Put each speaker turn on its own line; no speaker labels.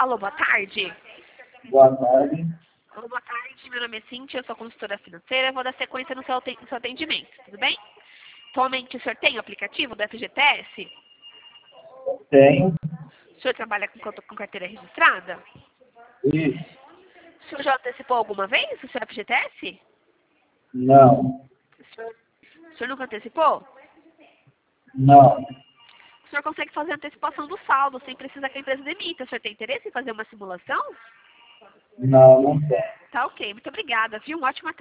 Alô, boa tarde.
Boa tarde.
Alô, boa tarde. Meu nome é Cíntia, eu sou consultora financeira. Eu vou dar sequência no seu atendimento, tudo bem? Atualmente o senhor tem o aplicativo do FGTS?
Tenho.
O senhor trabalha com carteira registrada?
Isso.
O senhor já antecipou alguma vez o seu FGTS?
Não.
O senhor nunca antecipou?
Não.
O senhor consegue fazer a antecipação do saldo sem precisar que a empresa demita. O senhor tem interesse em fazer uma simulação?
Não, não tenho.
Tá ok. Muito obrigada, viu? Uma ótima tarde.